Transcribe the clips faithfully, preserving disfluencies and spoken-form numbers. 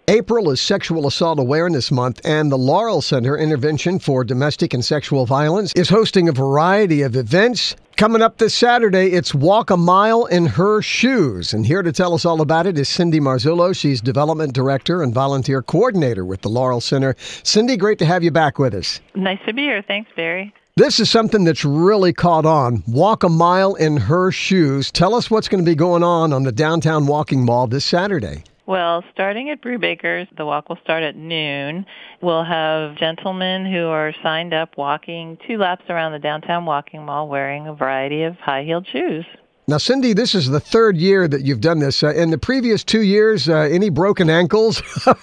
April is Sexual Assault Awareness Month, and the Laurel Center Intervention for Domestic and Sexual Violence is hosting a variety of events. Coming up this Saturday, it's Walk a Mile in Her Shoes. And here to tell us all about it is Cindy Marzullo. She's Development Director and Volunteer Coordinator with the Laurel Center. Cindy, great to have you back with us. Nice to be here. Thanks, Barry. This is something that's really caught on. Walk a Mile in Her Shoes. Tell us what's going to be going on on the downtown walking mall this Saturday. Well, starting at Brubaker's, the walk will start at noon. We'll have gentlemen who are signed up walking two laps around the downtown walking mall wearing a variety of high-heeled shoes. Now, Cindy, this is the third year that you've done this. Uh, in the previous two years, uh, any broken ankles?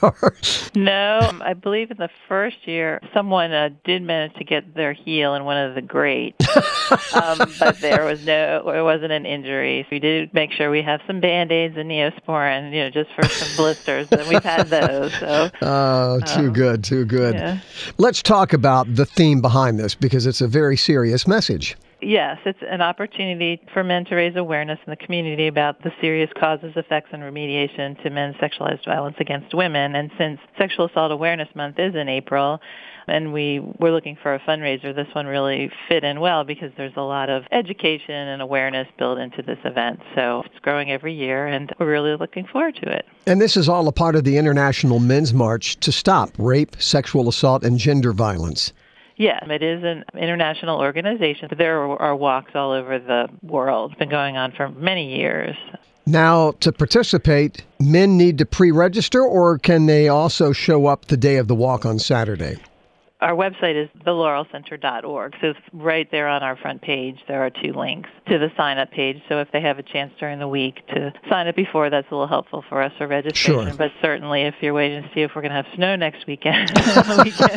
No. I believe in the first year, someone uh, did manage to get their heel in one of the grates, um, but there was no, it wasn't an injury. We did make sure we have some Band-Aids and Neosporin, you know, just for some blisters, and we've had those. So, oh, too um, good, too good. Yeah. Let's talk about the theme behind this, because it's a very serious message. Yes, it's an opportunity for men to raise awareness in the community about the serious causes, effects, and remediation to men's sexualized violence against women. And since Sexual Assault Awareness Month is in April, and we were looking for a fundraiser, this one really fit in well because there's a lot of education and awareness built into this event. So it's growing every year, and we're really looking forward to it. And this is all a part of the International Men's March to stop rape, sexual assault, and gender violence. Yes, it is an international organization. There are walks all over the world. It's been going on for many years. Now, to participate, men need to pre-register, or can they also show up the day of the walk on Saturday? Our website is the laurel center dot org. So it's right there on our front page. There are two links to the sign-up page. So if they have a chance during the week to sign up before, that's a little helpful for us for registration. Sure. But certainly if you're waiting to see if we're going to have snow next weekend, on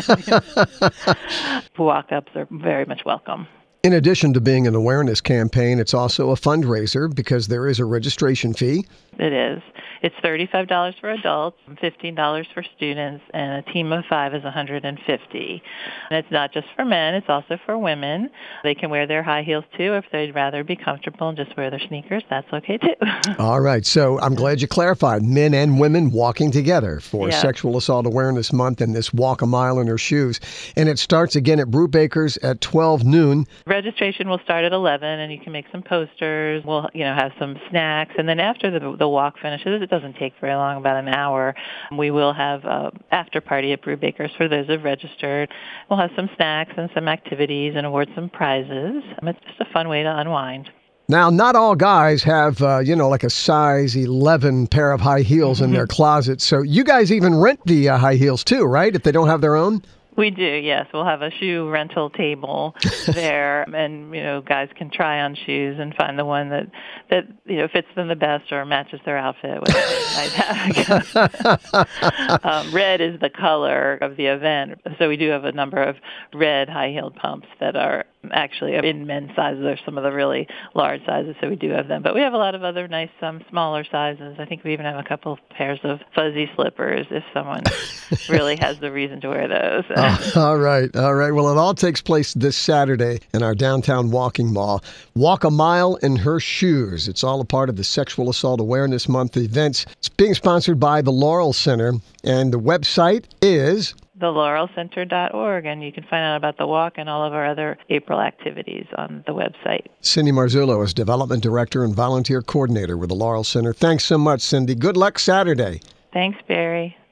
the weekend, walk-ups are very much welcome. In addition to being an awareness campaign, it's also a fundraiser because there is a registration fee. It is. It's thirty-five dollars for adults, fifteen dollars for students, and a team of five is one hundred fifty dollars. And it's not just for men, it's also for women. They can wear their high heels too. If they'd rather be comfortable and just wear their sneakers, that's okay too. All right. So I'm glad you clarified. Men and women walking together for Yeah. Sexual Assault Awareness Month and this Walk a Mile in Her Shoes. And it starts again at Brubaker's at twelve noon. Registration will start at eleven, and you can make some posters. We'll, you know, have some snacks, and then after the the walk finishes, it doesn't take very long, about an hour. We will have a after party at Brubaker's for those who've registered. We'll have some snacks and some activities and award some prizes. It's just a fun way to unwind. Now, not all guys have, uh, you know, like a size eleven pair of high heels mm-hmm. in their closet. So you guys even rent the uh, high heels too, right? If they don't have their own? We do, yes. We'll have a shoe rental table there, and you know, guys can try on shoes and find the one that that you know fits them the best or matches their outfit. Whatever they might have. um, red is the color of the event, so we do have a number of red high-heeled pumps that are actually in men's sizes. There's some of the really large sizes, so we do have them. But we have a lot of other nice, um, smaller sizes. I think we even have a couple of pairs of fuzzy slippers if someone really has the reason to wear those. uh, all right, all right. Well, it all takes place this Saturday in our downtown walking mall. Walk a Mile in Her Shoes. It's all a part of the Sexual Assault Awareness Month events. It's being sponsored by the Laurel Center, and the website is the laurel center dot org, and you can find out about the walk and all of our other April activities on the website. Cindy Marzullo is Development Director and Volunteer Coordinator with the Laurel Center. Thanks so much, Cindy. Good luck Saturday. Thanks, Barry.